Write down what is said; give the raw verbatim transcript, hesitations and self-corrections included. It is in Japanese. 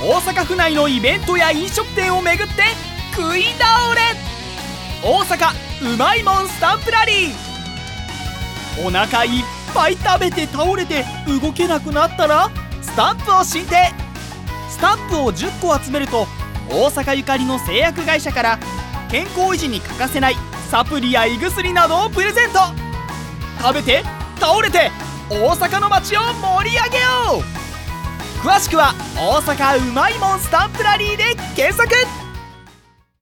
大阪府内のイベントや飲食店を巡って食い倒れ。大阪うまいもんスタンプラリー。お腹いっぱい食べて倒れて動けなくなったらスタンプを申請。スタンプをじゅっこ集めると大阪ゆかりの製薬会社から健康維持に欠かせないサプリや胃薬などをプレゼント。食べて倒れて大阪の街を盛り上げよう。詳しくは大阪うまいもんスタンプラリーで検索。